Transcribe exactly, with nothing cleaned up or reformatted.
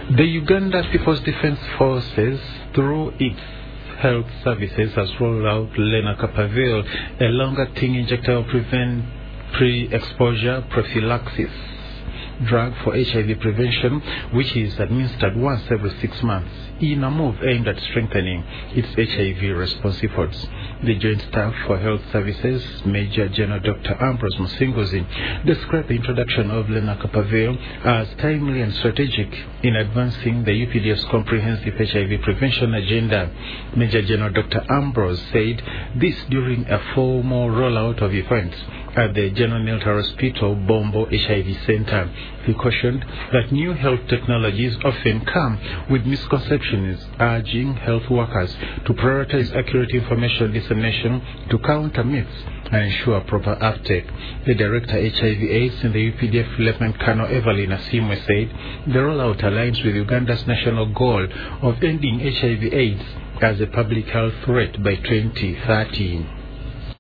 The Uganda People's Defence Forces, through its health services, has rolled out lenacapavir, a longer-acting injectable prevent pre-exposure prophylaxis drug for H I V prevention, which is administered once every six months in a move aimed at strengthening its H I V response efforts. The Joint Staff for Health Services, Major General Doctor Ambrose Musingozi, described the introduction of lenacapavir as timely and strategic in advancing the U P D F's comprehensive H I V prevention agenda. Major General Doctor Ambrose said this during a formal rollout of events at the General Neonatal Hospital Bombo H I V Center. He cautioned that new health technologies often come with misconceptions, urging health workers to prioritize accurate information dissemination to counter myths and ensure proper uptake. The Director H I V AIDS in the U P D F, Lieutenant Colonel Evelyn Asimwe, said the rollout aligns with Uganda's national goal of ending H I V AIDS as a public health threat by twenty thirty.